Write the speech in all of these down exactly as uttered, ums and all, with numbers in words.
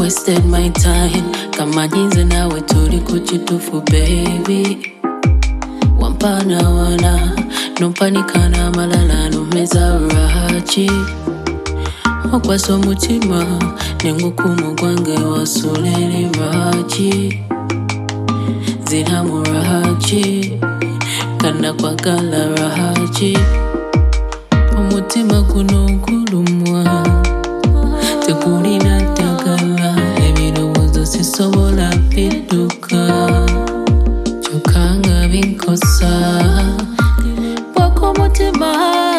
Wasted my time kama jinsi nawe tulikuchitufu baby. Wampana wana numpanikana malala numeza rahachi. Wakwaso mutima nengukumu gwange wasuleli rahachi. Zinamu rahachi kana kwa gala rahachi. Umutima kuno kulumwa tekulina tagala ebirowozo sisobola biduka. Chokanga binkosa poko mutima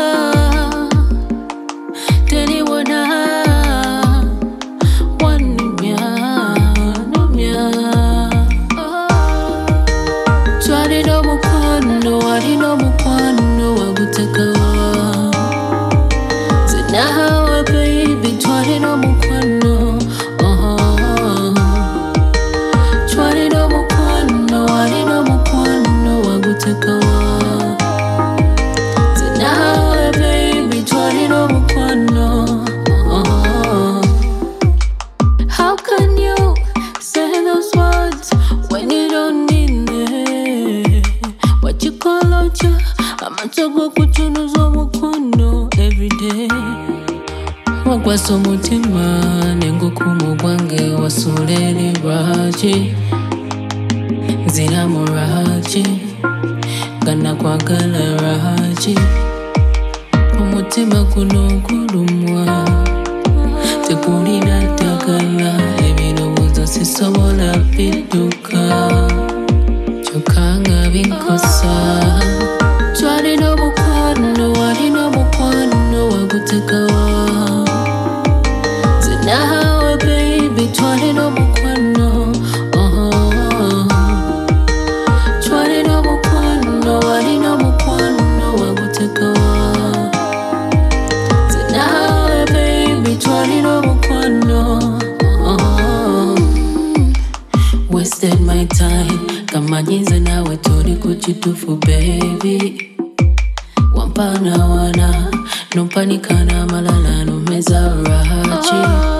teniwona wanumya numya. Twalino mukwano walino mukwano wagutekawa. Zinahawe baby twalino mukwano. uh-huh. Twalino mukwano walino mukwano wagutekawa. Zinahawe baby twalino mukwano. uh-huh. How can you say those words when you don't mean it? What you call out ya amatogo kutunuzo mukono everyday. Wakwaso mutima nengukumu gwange wasuleli rahachi. Zinamu rahachi gana kwa gala rahachi. Umutima kuno kulumwa tekulina tagala ebirowozo sisobola biduka. Chokanga binkosa twalino mukwano walino mukwano wagutekawa. Zinahawe baby twalino mukwano. uh-huh. Twalino mukwano walino mukwano wagutekawa. Zinahawe baby twalino mukwano. uh-huh. Wasted my time kama jinsi nawe tulikuchitufu baby. Wampana wana numpanikana malala numeza rahachi.